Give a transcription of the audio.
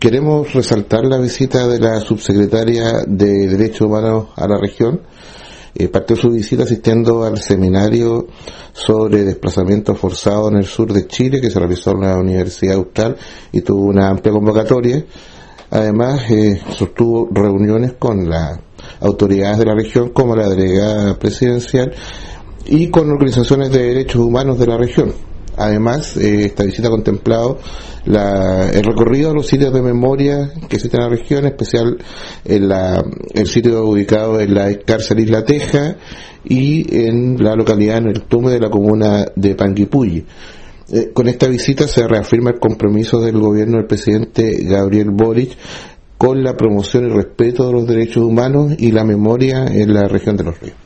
Queremos resaltar la visita de la subsecretaria de Derechos Humanos a la región. Partió su visita asistiendo al seminario sobre desplazamiento forzado en el sur de Chile, que se realizó en la Universidad Austral y tuvo una amplia convocatoria. Además, sostuvo reuniones con las autoridades de la región, como la delegada presidencial, y con organizaciones de derechos humanos de la región. Además, esta visita ha contemplado el recorrido a los sitios de memoria que existen en la región, en especial el sitio ubicado en la cárcel Isla Teja y en la localidad en el Tume de la comuna de Panguipulli. Con esta visita se reafirma el compromiso del gobierno del presidente Gabriel Boric con la promoción y respeto de los derechos humanos y la memoria en la región de Los Ríos.